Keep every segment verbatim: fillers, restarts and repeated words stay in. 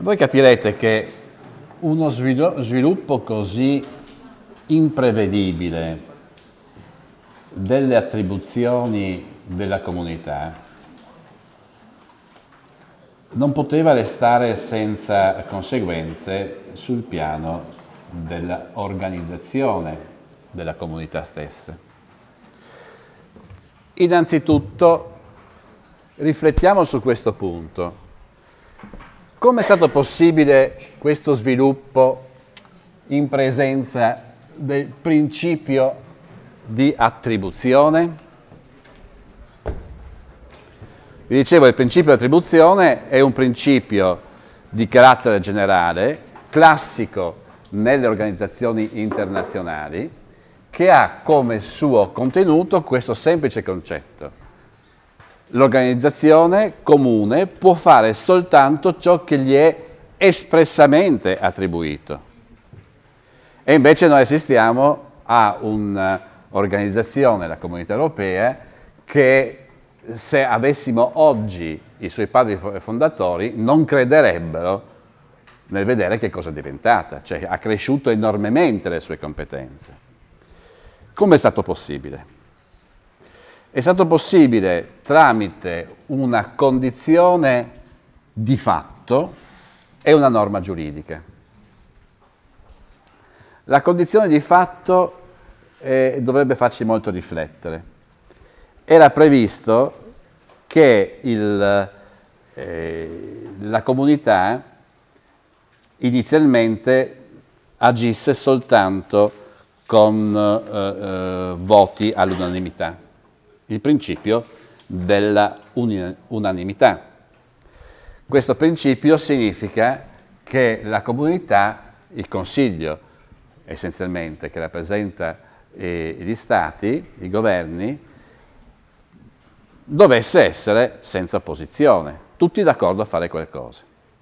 Voi capirete che uno sviluppo così imprevedibile delle attribuzioni della comunità non poteva restare senza conseguenze sul piano dell'organizzazione della comunità stessa. Innanzitutto riflettiamo su questo punto. Come è stato possibile questo sviluppo in presenza del principio di attribuzione? Vi dicevo, il principio di attribuzione è un principio di carattere generale, classico nelle organizzazioni internazionali, che ha come suo contenuto questo semplice concetto. L'organizzazione comune può fare soltanto ciò che gli è espressamente attribuito. E invece noi assistiamo a un'organizzazione, la Comunità Europea, che se avessimo oggi i suoi padri fondatori non crederebbero nel vedere che cosa è diventata, cioè ha cresciuto enormemente le sue competenze. Come è stato possibile? È stato possibile tramite una condizione di fatto e una norma giuridica. La condizione di fatto eh, dovrebbe farci molto riflettere. Era previsto che il, eh, la comunità inizialmente agisse soltanto con eh, eh, voti all'unanimità, il principio della unanimità. Questo principio significa che la comunità, il Consiglio essenzialmente che rappresenta eh, gli Stati, i governi, dovesse essere senza opposizione, tutti d'accordo a fare qualcosa.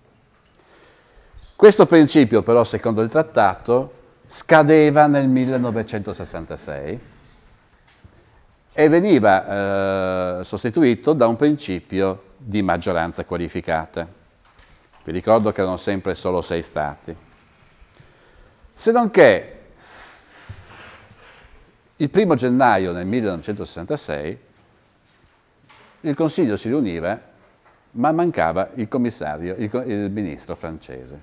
Questo principio però, secondo il trattato, scadeva nel millenovecentosessantasei e veniva eh, sostituito da un principio di maggioranza qualificata. Vi ricordo che erano sempre solo sei Stati. Se non che il primo gennaio del millenovecentosessantasei il Consiglio si riuniva, ma mancava il commissario, il, il ministro francese.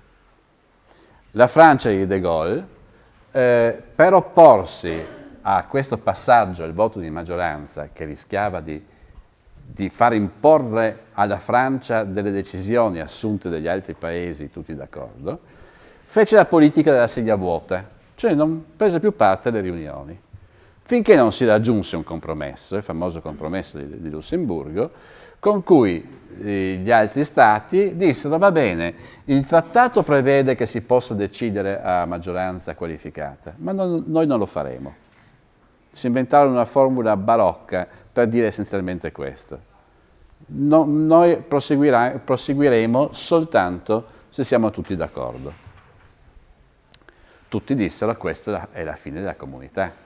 La Francia di De Gaulle, eh, per opporsi a questo passaggio al voto di maggioranza che rischiava di, di far imporre alla Francia delle decisioni assunte dagli altri paesi, tutti d'accordo, fece la politica della sedia vuota, cioè non prese più parte alle riunioni. Finché non si raggiunse un compromesso, il famoso compromesso di, di Lussemburgo, con cui eh, gli altri Stati dissero va bene, il trattato prevede che si possa decidere a maggioranza qualificata, ma non, noi non lo faremo. Si inventarono una formula barocca per dire essenzialmente questo. No, noi proseguiremo soltanto se siamo tutti d'accordo. Tutti dissero questa è la fine della comunità.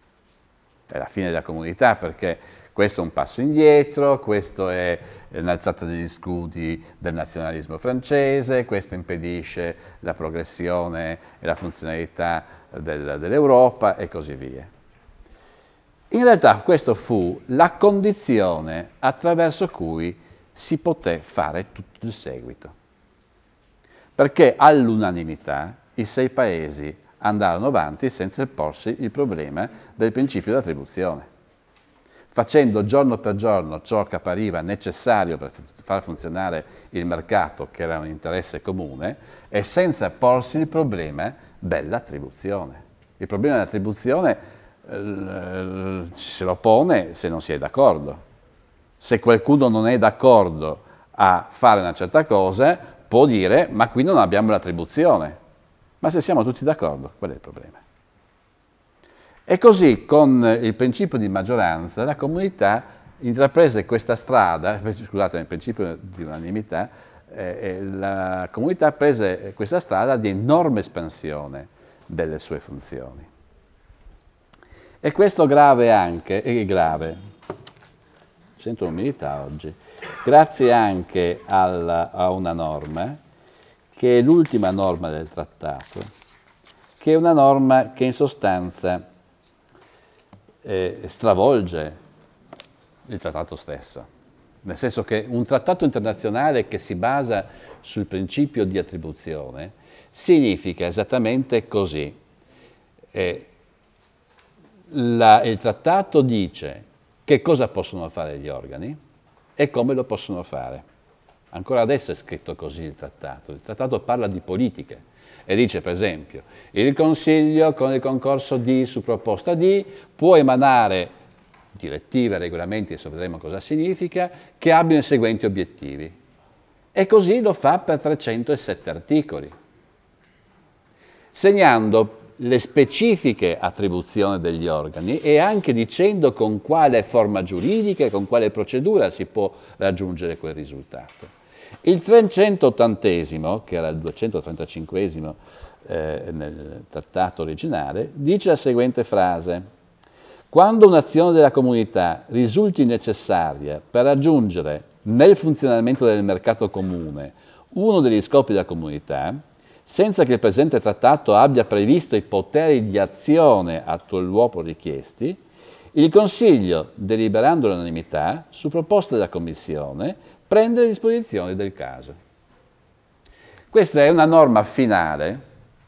È la fine della comunità perché questo è un passo indietro, questo è un'alzata degli scudi del nazionalismo francese, questo impedisce la progressione e la funzionalità del, dell'Europa e così via. In realtà questo fu la condizione attraverso cui si poté fare tutto il seguito, perché all'unanimità i sei paesi andarono avanti senza porsi il problema del principio di attribuzione, facendo giorno per giorno ciò che appariva necessario per far funzionare il mercato, che era un interesse comune, e senza porsi il problema dell'attribuzione. Il problema dell'attribuzione eh, se lo pone se non si è d'accordo. Se qualcuno non è d'accordo a fare una certa cosa, può dire ma qui non abbiamo l'attribuzione. Ma se siamo tutti d'accordo, qual è il problema? E così, con il principio di maggioranza, la comunità intraprese questa strada, scusate, nel principio di unanimità, eh, la comunità prese questa strada di enorme espansione delle sue funzioni. E questo grave anche, è grave, sento l'umiltà oggi, grazie anche al, a una norma che è l'ultima norma del trattato, che è una norma che in sostanza eh, stravolge il trattato stesso. Nel senso che un trattato internazionale che si basa sul principio di attribuzione significa esattamente così. Eh, la, il trattato dice che cosa possono fare gli organi e come lo possono fare. Ancora adesso è scritto così il trattato. Il trattato parla di politiche e dice, per esempio, il Consiglio con il concorso di su proposta di può emanare direttive, regolamenti, adesso vedremo cosa significa, che abbiano i seguenti obiettivi. E così lo fa per trecentosette articoli, segnando le specifiche attribuzioni degli organi e anche dicendo con quale forma giuridica e con quale procedura si può raggiungere quel risultato. Il trecentottantesimo, che era il duecentotrentacinquesimo eh, nel trattato originale, dice la seguente frase: quando un'azione della comunità risulti necessaria per raggiungere nel funzionamento del mercato comune uno degli scopi della comunità, senza che il presente trattato abbia previsto i poteri di azione a tal uopo richiesti, il Consiglio, deliberando all'unanimità, su proposta della Commissione, prende le disposizioni del caso. Questa è una norma finale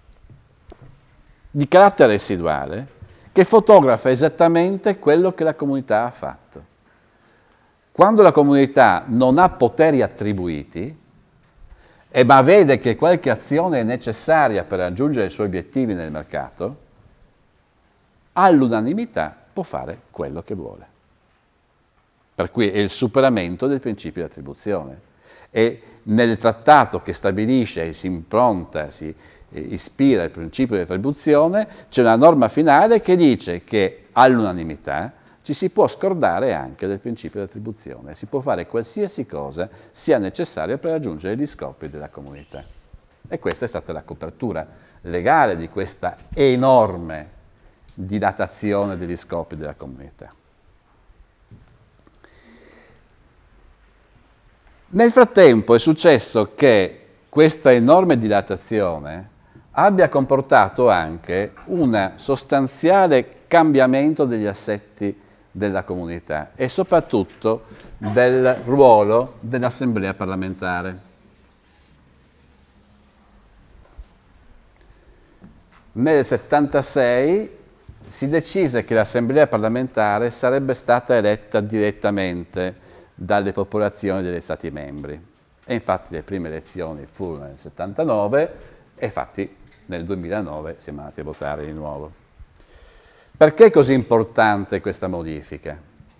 di carattere residuale che fotografa esattamente quello che la comunità ha fatto. Quando la comunità non ha poteri attribuiti, e ma vede che qualche azione è necessaria per raggiungere i suoi obiettivi nel mercato, all'unanimità può fare quello che vuole. Per cui è il superamento del principio di attribuzione. E nel trattato che stabilisce e si impronta, si eh, ispira il principio di attribuzione, c'è una norma finale che dice che all'unanimità ci si può scordare anche del principio di attribuzione, si può fare qualsiasi cosa sia necessaria per raggiungere gli scopi della comunità. E questa è stata la copertura legale di questa enorme dilatazione degli scopi della comunità. Nel frattempo è successo che questa enorme dilatazione abbia comportato anche un sostanziale cambiamento degli assetti della comunità e soprattutto del ruolo dell'Assemblea parlamentare. Nel settantasei si decise che l'Assemblea parlamentare sarebbe stata eletta direttamente dalle popolazioni degli Stati membri. E infatti le prime elezioni furono nel settantanove e infatti nel duemilanove siamo andati a votare di nuovo. Perché è così importante questa modifica?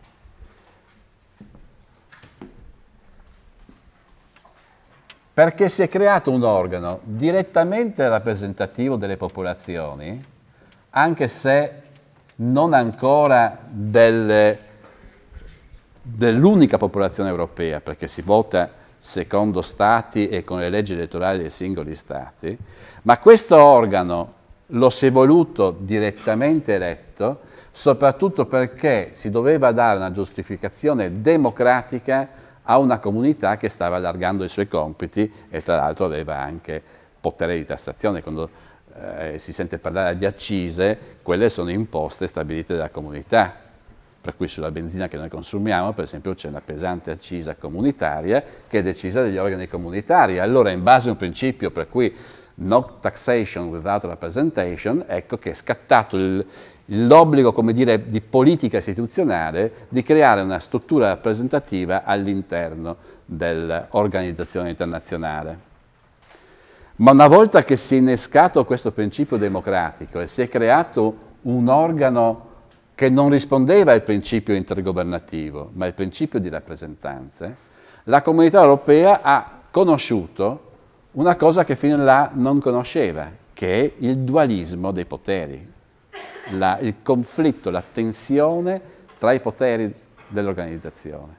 Perché si è creato un organo direttamente rappresentativo delle popolazioni, anche se non ancora delle, dell'unica popolazione europea, perché si vota secondo stati e con le leggi elettorali dei singoli stati, ma questo organo lo si è voluto direttamente eletto, soprattutto perché si doveva dare una giustificazione democratica a una comunità che stava allargando i suoi compiti e tra l'altro aveva anche potere di tassazione. Quando eh, si sente parlare di accise, quelle sono imposte stabilite dalla comunità, per cui sulla benzina che noi consumiamo, per esempio, c'è una pesante accisa comunitaria che è decisa dagli organi comunitari. Allora, in base a un principio per cui no taxation without representation, ecco che è scattato il, l'obbligo, come dire, di politica istituzionale di creare una struttura rappresentativa all'interno dell'organizzazione internazionale. Ma una volta che si è innescato questo principio democratico e si è creato un organo che non rispondeva al principio intergovernativo, ma al principio di rappresentanze, la Comunità Europea ha conosciuto una cosa che fino a là non conosceva, che è il dualismo dei poteri, la, il conflitto, la tensione tra i poteri dell'organizzazione.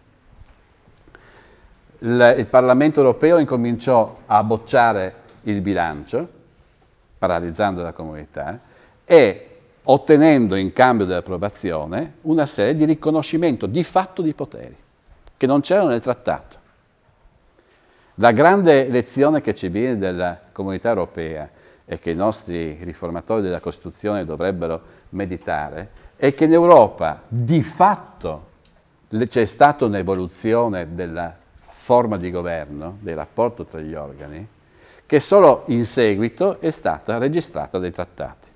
Il, il Parlamento europeo incominciò a bocciare il bilancio, paralizzando la comunità, e ottenendo in cambio dell'approvazione una serie di riconoscimento di fatto di poteri, che non c'erano nel trattato. La grande lezione che ci viene dalla Comunità Europea e che i nostri riformatori della Costituzione dovrebbero meditare è che in Europa di fatto c'è stata un'evoluzione della forma di governo, del rapporto tra gli organi, che solo in seguito è stata registrata dai trattati.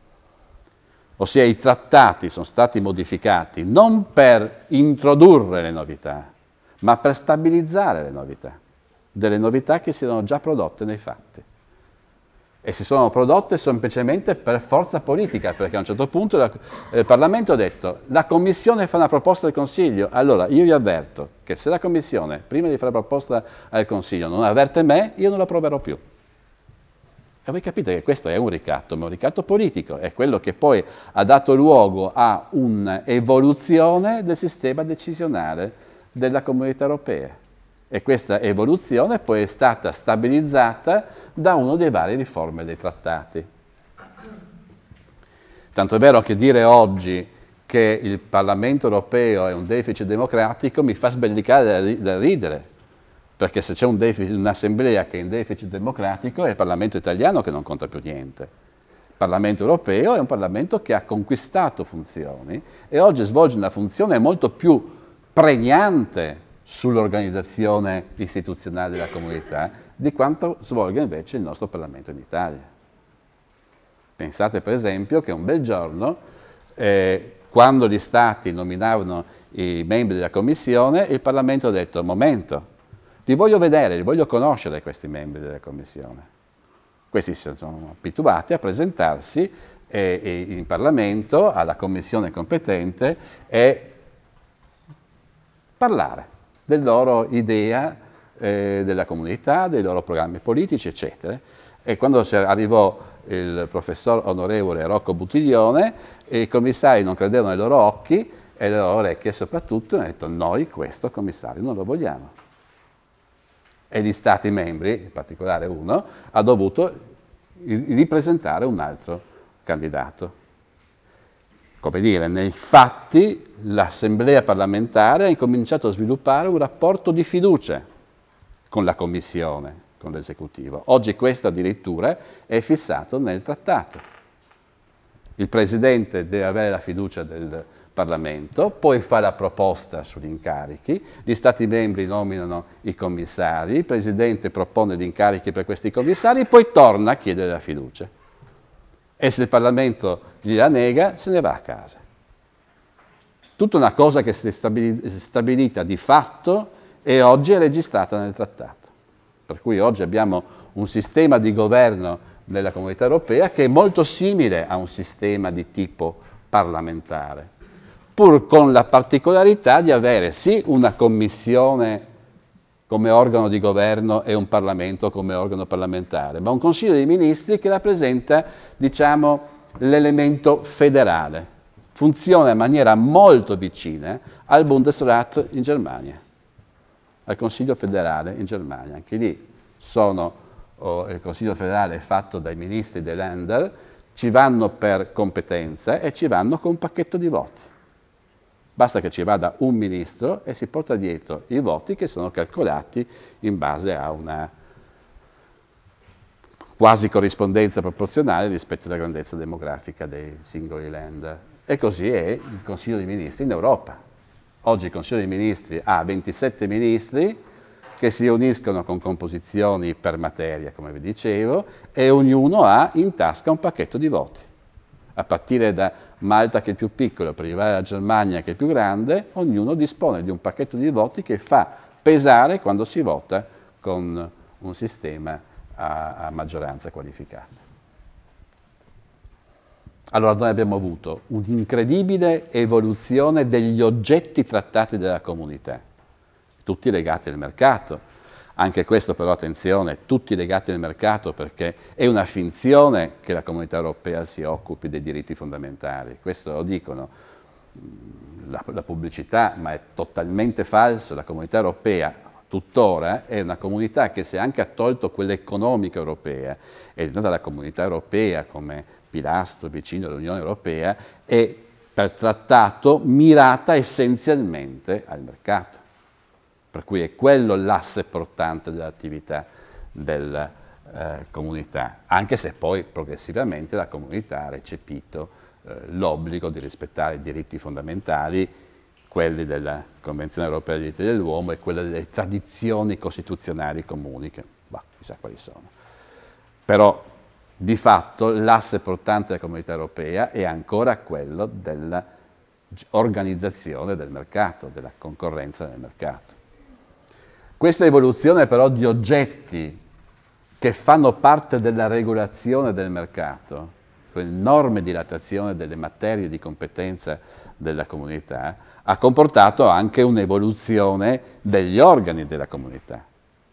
Ossia i trattati sono stati modificati non per introdurre le novità, ma per stabilizzare le novità, delle novità che si erano già prodotte nei fatti. E si sono prodotte semplicemente per forza politica, perché a un certo punto la, il Parlamento ha detto la Commissione fa una proposta al Consiglio, allora io vi avverto che se la Commissione, prima di fare la proposta al Consiglio, non avverte me, io non la approverò più. E voi capite che questo è un ricatto, ma un ricatto politico, è quello che poi ha dato luogo a un'evoluzione del sistema decisionale della Comunità Europea. E questa evoluzione poi è stata stabilizzata da uno dei vari riforme dei trattati. Tanto è vero che dire oggi che il Parlamento europeo è un deficit democratico mi fa sbellicare da ridere, perché se c'è un un'assemblea che è in deficit democratico è il Parlamento italiano che non conta più niente. Il Parlamento europeo è un Parlamento che ha conquistato funzioni e oggi svolge una funzione molto più pregnante sull'organizzazione istituzionale della comunità di quanto svolga invece il nostro Parlamento in Italia. Pensate per esempio che un bel giorno, eh, quando gli Stati nominavano i membri della Commissione, il Parlamento ha detto, momento, li voglio vedere, li voglio conoscere questi membri della Commissione. Questi si sono abituati a presentarsi eh, eh, in Parlamento, alla Commissione competente e parlare della loro idea eh, della comunità, dei loro programmi politici, eccetera. E quando arrivò il professor onorevole Rocco Buttiglione, i commissari non credevano ai loro occhi e alle loro orecchie soprattutto, e hanno detto noi questo commissario non lo vogliamo. E gli Stati membri, in particolare uno, ha dovuto ripresentare un altro candidato. Come dire, nei fatti l'Assemblea parlamentare ha incominciato a sviluppare un rapporto di fiducia con la Commissione, con l'Esecutivo. Oggi questo addirittura è fissato nel trattato. Il Presidente deve avere la fiducia del Parlamento, poi fa la proposta sugli incarichi, gli Stati membri nominano i commissari, il Presidente propone gli incarichi per questi commissari, poi torna a chiedere la fiducia. E se il Parlamento gliela nega, se ne va a casa. Tutta una cosa che si è stabilita di fatto e oggi è registrata nel trattato. Per cui oggi abbiamo un sistema di governo nella Comunità Europea che è molto simile a un sistema di tipo parlamentare, pur con la particolarità di avere sì una Commissione come organo di governo e un Parlamento come organo parlamentare, ma un Consiglio dei Ministri che rappresenta, diciamo, l'elemento federale. Funziona in maniera molto vicina al Bundesrat in Germania, al Consiglio federale in Germania. Anche lì sono, oh, il Consiglio federale è fatto dai ministri dei Länder, ci vanno per competenza e ci vanno con un pacchetto di voti. Basta che ci vada un ministro e si porta dietro i voti che sono calcolati in base a una quasi corrispondenza proporzionale rispetto alla grandezza demografica dei singoli Länder. E così è il Consiglio dei Ministri in Europa. Oggi il Consiglio dei Ministri ha ventisette ministri che si riuniscono con composizioni per materia, come vi dicevo, e ognuno ha in tasca un pacchetto di voti. A partire da Malta, che è il più piccolo, per arrivare alla Germania, che è il più grande, ognuno dispone di un pacchetto di voti che fa pesare quando si vota con un sistema a, a maggioranza qualificata. Allora noi abbiamo avuto un'incredibile evoluzione degli oggetti trattati dalla comunità, tutti legati al mercato. Anche questo però, attenzione, tutti legati al mercato, perché è una finzione che la Comunità Europea si occupi dei diritti fondamentali. Questo lo dicono la, la pubblicità, ma è totalmente falso. La Comunità Europea tuttora è una comunità che, se anche ha tolto quella economica europea, è diventata la Comunità Europea come pilastro vicino all'Unione Europea, è per trattato mirata essenzialmente al mercato. per cui è quello l'asse portante dell'attività della eh, comunità, anche se poi progressivamente la comunità ha recepito eh, l'obbligo di rispettare i diritti fondamentali, quelli della Convenzione Europea dei diritti dell'uomo e quelli delle tradizioni costituzionali comuni, che bah, chissà quali sono. Però di fatto l'asse portante della comunità europea è ancora quello dell'organizzazione del mercato, della concorrenza nel mercato. Questa evoluzione però di oggetti che fanno parte della regolazione del mercato, quelle norme di dilatazione delle materie di competenza della comunità, ha comportato anche un'evoluzione degli organi della comunità.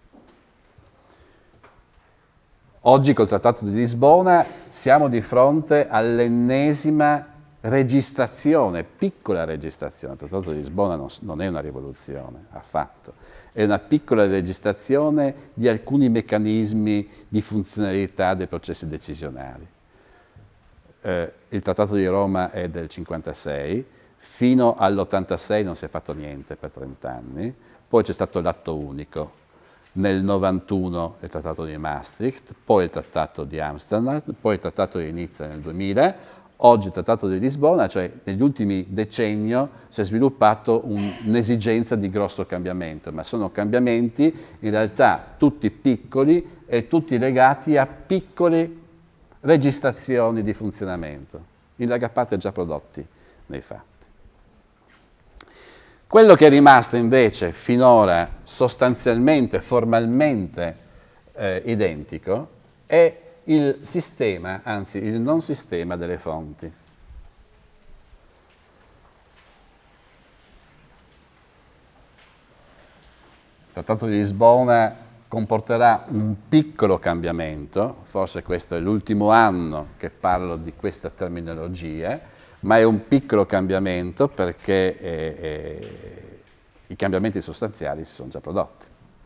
Oggi col Trattato di Lisbona siamo di fronte all'ennesima registrazione, piccola registrazione. Il Trattato di Lisbona non, non è una rivoluzione, affatto. È una piccola registrazione di alcuni meccanismi di funzionalità dei processi decisionali. Eh, il Trattato di Roma è del cinquantasei, fino all'ottantasei non si è fatto niente per trent'anni, poi c'è stato l'atto unico. Nel novantuno il Trattato di Maastricht, poi il Trattato di Amsterdam, poi il Trattato di Nizza nel duemila, oggi il Trattato di Lisbona, cioè negli ultimi decenni si è sviluppato un, un'esigenza di grosso cambiamento, ma sono cambiamenti in realtà tutti piccoli e tutti legati a piccole registrazioni di funzionamento, in larga parte già prodotti nei fatti. Quello che è rimasto invece finora sostanzialmente, formalmente eh, identico è il sistema, anzi il non sistema delle fonti. Il Trattato di Lisbona comporterà un piccolo cambiamento, forse questo è l'ultimo anno che parlo di questa terminologia, ma è un piccolo cambiamento perché eh, eh, i cambiamenti sostanziali si sono già prodotti.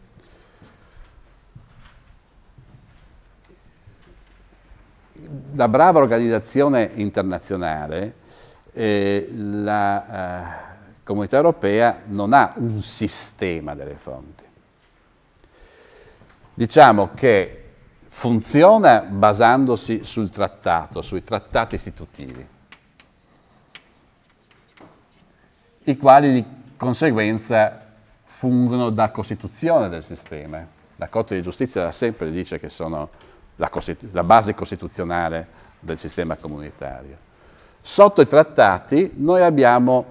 Da brava organizzazione internazionale, eh, la eh, Comunità Europea non ha un sistema delle fonti. Diciamo che funziona basandosi sul trattato, sui trattati istitutivi, i quali di conseguenza fungono da costituzione del sistema. La Corte di Giustizia da sempre dice che sono la, la base costituzionale del sistema comunitario. Sotto i trattati noi abbiamo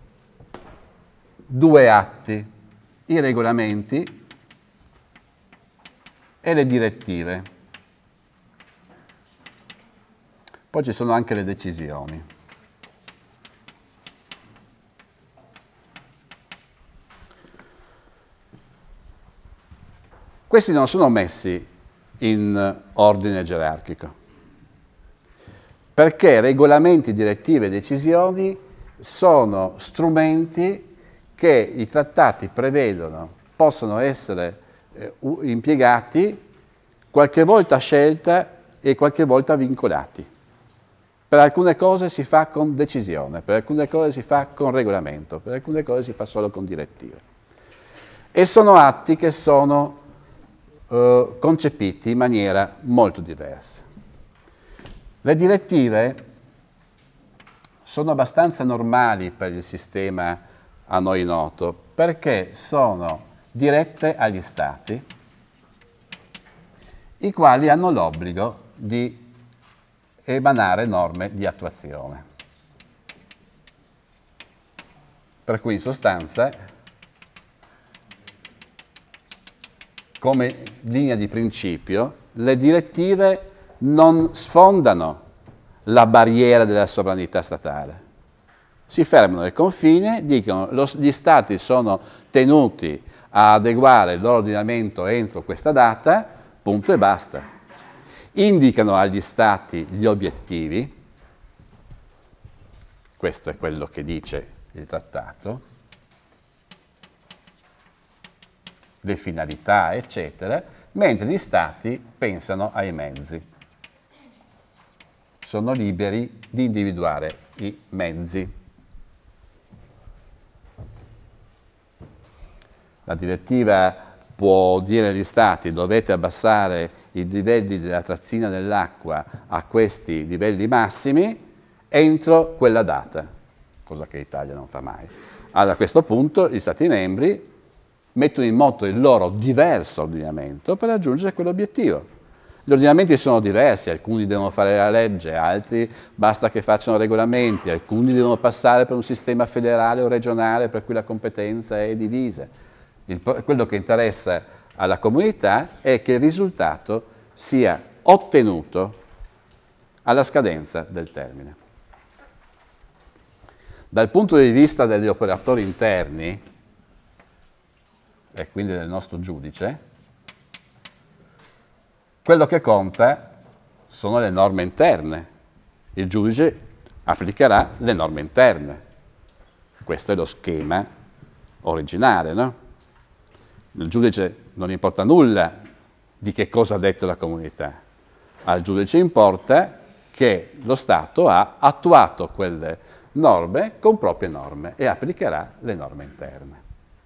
due atti, i regolamenti e le direttive. Poi ci sono anche le decisioni. Questi non sono messi in ordine gerarchico, perché regolamenti, direttive e decisioni sono strumenti che i trattati prevedono possono essere eh, impiegati qualche volta a scelta e qualche volta vincolati. Per alcune cose si fa con decisione, per alcune cose si fa con regolamento, per alcune cose si fa solo con direttive. E sono atti che sono Uh, concepiti in maniera molto diversa. Le direttive sono abbastanza normali per il sistema a noi noto perché sono dirette agli Stati, i quali hanno l'obbligo di emanare norme di attuazione. Per cui in sostanza, come linea di principio, le direttive non sfondano la barriera della sovranità statale. Si fermano al confine, dicono che gli Stati sono tenuti a adeguare il loro ordinamento entro questa data, punto e basta. Indicano agli Stati gli obiettivi, questo è quello che dice il trattato, le finalità, eccetera, mentre gli Stati pensano ai mezzi. Sono liberi di individuare i mezzi. La direttiva può dire agli Stati dovete abbassare i livelli della trazzina dell'acqua a questi livelli massimi entro quella data, cosa che l'Italia non fa mai. Allora, a questo punto gli Stati membri mettono in moto il loro diverso ordinamento per raggiungere quell'obiettivo. Gli ordinamenti sono diversi, alcuni devono fare la legge, altri basta che facciano regolamenti, alcuni devono passare per un sistema federale o regionale per cui la competenza è divisa. Il, quello che interessa alla comunità è che il risultato sia ottenuto alla scadenza del termine. Dal punto di vista degli operatori interni, e quindi del nostro giudice, quello che conta sono le norme interne. Il giudice applicherà le norme interne. Questo è lo schema originale, no? Il giudice non importa nulla di che cosa ha detto la comunità. Al giudice importa che lo Stato ha attuato quelle norme con proprie norme e applicherà le norme interne.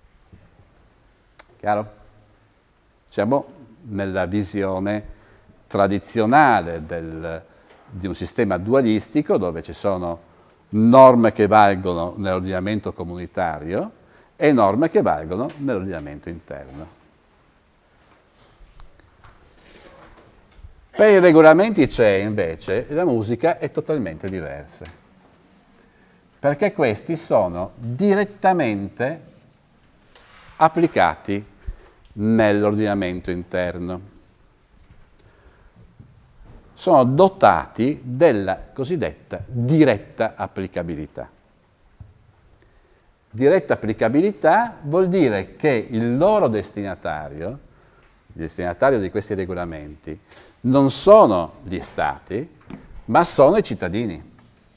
Chiaro? Siamo nella visione tradizionale del, di un sistema dualistico dove ci sono norme che valgono nell'ordinamento comunitario e norme che valgono nell'ordinamento interno. Per i regolamenti C E invece la musica è totalmente diversa, perché questi sono direttamente applicati nell'ordinamento interno. Sono dotati della cosiddetta diretta applicabilità. Diretta applicabilità vuol dire che il loro destinatario, il destinatario di questi regolamenti, non sono gli Stati, ma sono i cittadini.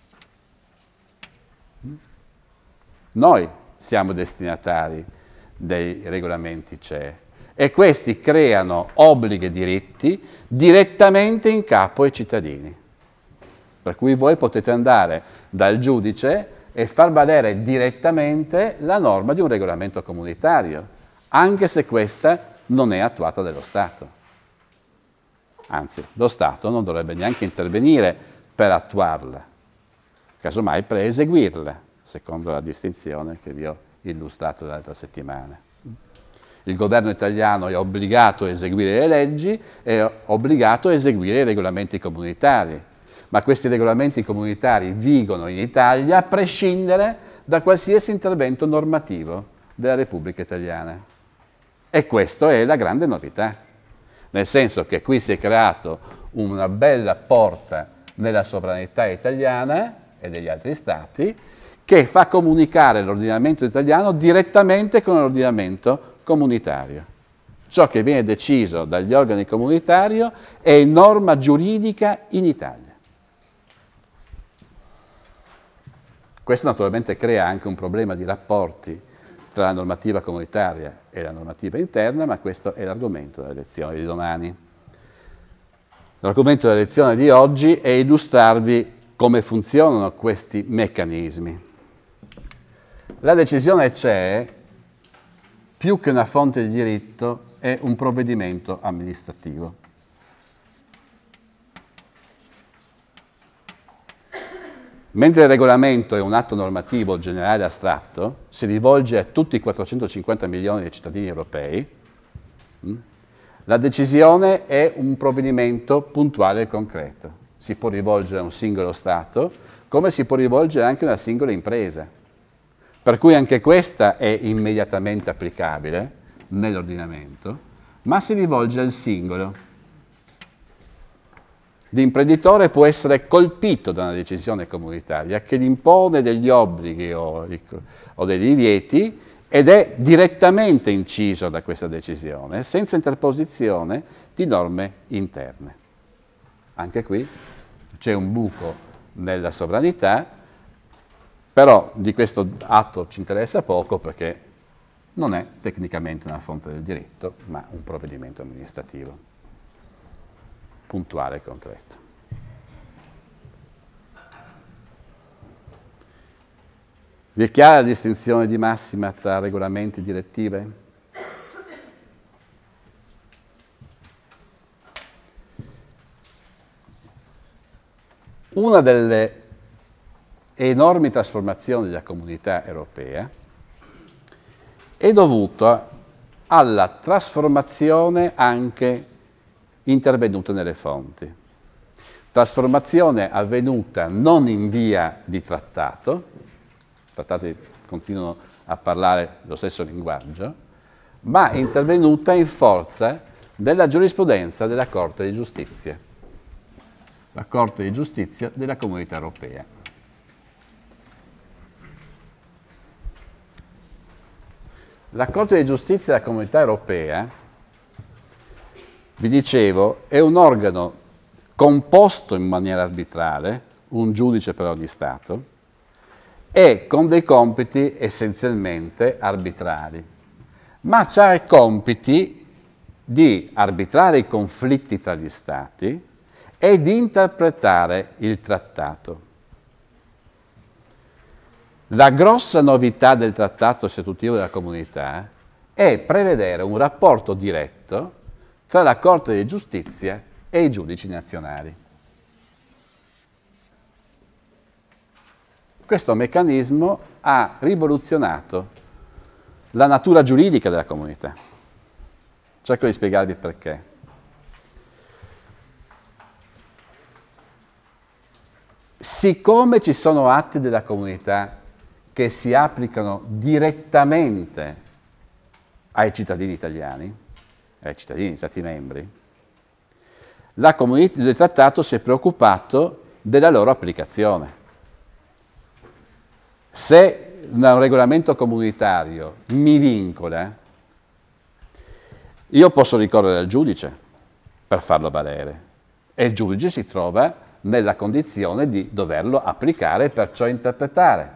Noi siamo destinatari dei regolamenti C E e questi creano obblighi e diritti direttamente in capo ai cittadini. Per cui voi potete andare dal giudice e far valere direttamente la norma di un regolamento comunitario, anche se questa non è attuata dallo Stato. Anzi, lo Stato non dovrebbe neanche intervenire per attuarla, casomai per eseguirla, secondo la distinzione che vi ho illustrato l'altra settimana. Il governo italiano è obbligato a eseguire le leggi, è obbligato a eseguire i regolamenti comunitari, ma questi regolamenti comunitari vigono in Italia a prescindere da qualsiasi intervento normativo della Repubblica Italiana. E questa è la grande novità, nel senso che qui si è creato una bella porta nella sovranità italiana e degli altri Stati che fa comunicare l'ordinamento italiano direttamente con l'ordinamento comunitario. Ciò che viene deciso dagli organi comunitari è norma giuridica in Italia. Questo naturalmente crea anche un problema di rapporti tra la normativa comunitaria e la normativa interna, ma questo è l'argomento della lezione di domani. L'argomento della lezione di oggi è illustrarvi come funzionano questi meccanismi. La decisione C E, più che una fonte di diritto, è un provvedimento amministrativo. Mentre il regolamento è un atto normativo generale astratto, si rivolge a tutti i quattrocentocinquanta milioni di cittadini europei, la decisione è un provvedimento puntuale e concreto. Si può rivolgere a un singolo Stato, come si può rivolgere anche a una singola impresa. Per cui anche questa è immediatamente applicabile nell'ordinamento, ma si rivolge al singolo. L'imprenditore può essere colpito da una decisione comunitaria che gli impone degli obblighi o, o dei divieti ed è direttamente inciso da questa decisione, senza interposizione di norme interne. Anche qui c'è un buco nella sovranità, però di questo atto ci interessa poco perché non è tecnicamente una fonte del diritto, ma un provvedimento amministrativo. Puntuale e concreto. Vi è chiara la distinzione di massima tra regolamenti e direttive? Una delle enormi trasformazioni della comunità europea è dovuta alla trasformazione anche intervenuta nelle fonti. Trasformazione avvenuta non in via di trattato, i trattati continuano a parlare lo stesso linguaggio, ma intervenuta in forza della giurisprudenza della Corte di Giustizia, la Corte di Giustizia della Comunità Europea. La Corte di Giustizia della Comunità Europea, vi dicevo, è un organo composto in maniera arbitrale, un giudice per ogni Stato, e con dei compiti essenzialmente arbitrari, ma ha i compiti di arbitrare i conflitti tra gli Stati e di interpretare il trattato. La grossa novità del trattato istitutivo della comunità è prevedere un rapporto diretto tra la Corte di Giustizia e i giudici nazionali. Questo meccanismo ha rivoluzionato la natura giuridica della comunità. Cerco di spiegarvi perché. Siccome ci sono atti della comunità che si applicano direttamente ai cittadini italiani, ai cittadini degli Stati membri, la comunità del trattato si è preoccupato della loro applicazione. Se un regolamento comunitario mi vincola, io posso ricorrere al giudice per farlo valere e il giudice si trova nella condizione di doverlo applicare e perciò interpretare.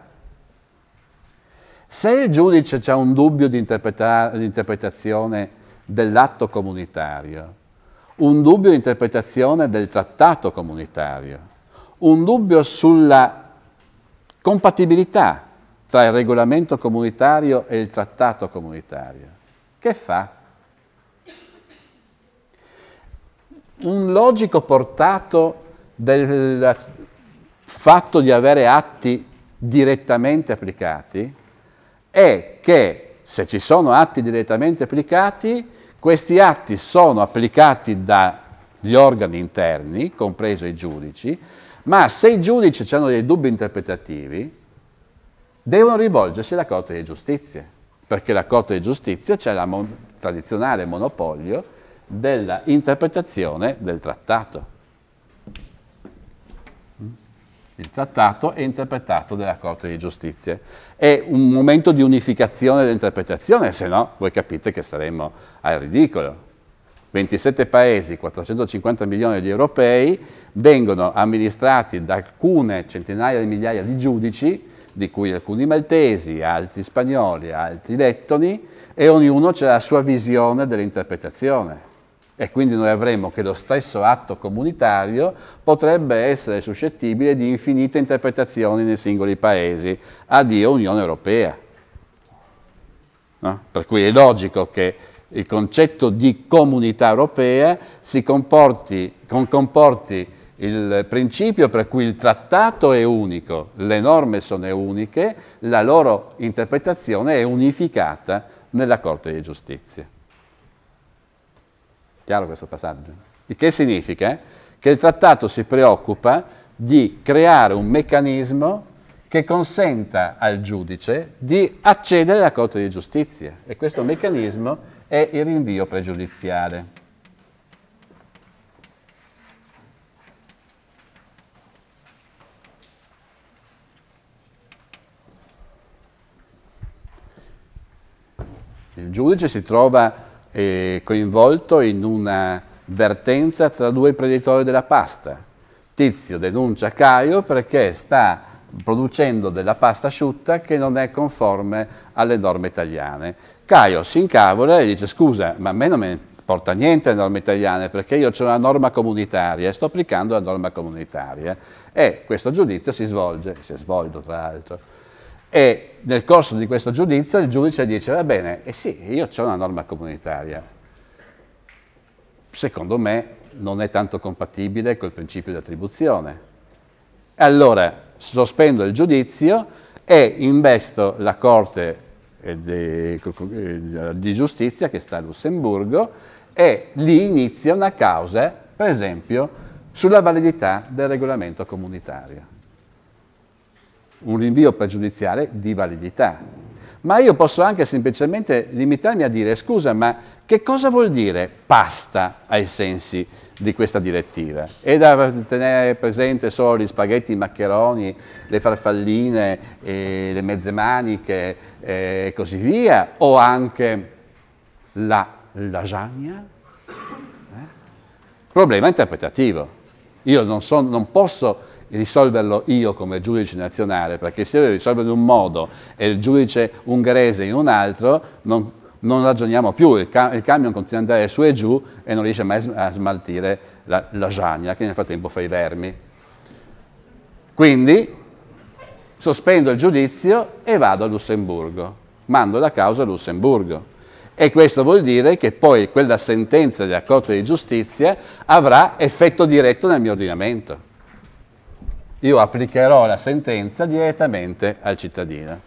Se il giudice ha un dubbio di, interpreta- di interpretazione dell'atto comunitario, un dubbio di interpretazione del trattato comunitario, un dubbio sulla compatibilità tra il regolamento comunitario e il trattato comunitario, che fa? Un logico portato del fatto di avere atti direttamente applicati è che se ci sono atti direttamente applicati, questi atti sono applicati dagli organi interni, compreso i giudici, ma se i giudici hanno dei dubbi interpretativi, devono rivolgersi alla Corte di Giustizia, perché la Corte di Giustizia c'è il mon- tradizionale monopolio della interpretazione del trattato. Il trattato è interpretato dalla Corte di Giustizia. È un momento di unificazione dell'interpretazione, se no voi capite che saremmo al ridicolo. ventisette paesi, quattrocentocinquanta milioni di europei, vengono amministrati da alcune centinaia di migliaia di giudici, di cui alcuni maltesi, altri spagnoli, altri lettoni, e ognuno ha la sua visione dell'interpretazione. E quindi noi avremo che lo stesso atto comunitario potrebbe essere suscettibile di infinite interpretazioni nei singoli paesi. Addio Unione Europea. No? Per cui è logico che il concetto di comunità europea si comporti, comporti il principio per cui il trattato è unico, le norme sono uniche, la loro interpretazione è unificata nella Corte di Giustizia. Chiaro questo passaggio? Il che significa che il trattato si preoccupa di creare un meccanismo che consenta al giudice di accedere alla Corte di Giustizia e questo meccanismo è il rinvio pregiudiziale. Il giudice si trova eh, coinvolto in una vertenza tra due imprenditori della pasta. Tizio denuncia Caio perché sta producendo della pasta asciutta che non è conforme alle norme italiane. Caio si incavola e dice: scusa, ma a me non me ne porta niente le norme italiane perché io ho una norma comunitaria e sto applicando la norma comunitaria. E questo giudizio si svolge, si è svolto tra l'altro. E nel corso di questo giudizio il giudice dice: va bene, eh sì, io ho una norma comunitaria, secondo me non è tanto compatibile col principio di attribuzione, Allora sospendo il giudizio e investo la Corte di, di Giustizia che sta a Lussemburgo e lì inizia una causa, per esempio, sulla validità del regolamento comunitario. Un rinvio pregiudiziale di validità. Ma io posso anche semplicemente limitarmi a dire, scusa, ma che cosa vuol dire pasta ai sensi di questa direttiva? È da tenere presente solo gli spaghetti, i maccheroni, le farfalline, eh, le mezze maniche e così via, o anche la lasagna? Eh? Problema interpretativo. Io non, so, non posso risolverlo io come giudice nazionale, perché se io risolvo in un modo e il giudice ungherese in un altro, non, non ragioniamo più, il, ca il camion continua ad andare su e giù e non riesce mai a smaltire la lasagna, che nel frattempo fa i vermi. Quindi sospendo il giudizio e vado a Lussemburgo, mando la causa a Lussemburgo. E questo vuol dire che poi quella sentenza della Corte di Giustizia avrà effetto diretto nel mio ordinamento. Io applicherò la sentenza direttamente al cittadino.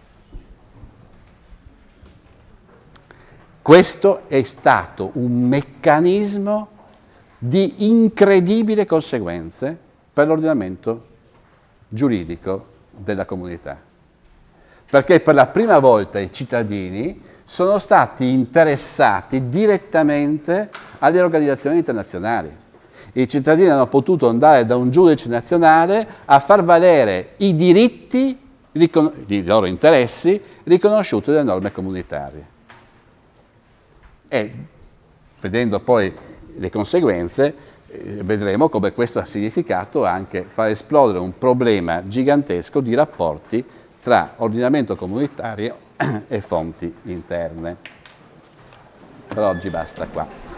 Questo è stato un meccanismo di incredibili conseguenze per l'ordinamento giuridico della comunità, perché per la prima volta i cittadini sono stati interessati direttamente alle organizzazioni internazionali. I cittadini hanno potuto andare da un giudice nazionale a far valere i diritti, i loro interessi, riconosciuti dalle norme comunitarie. E vedendo poi le conseguenze, eh, vedremo come questo ha significato anche far esplodere un problema gigantesco di rapporti tra ordinamento comunitario e fonti interne. Per oggi basta qua.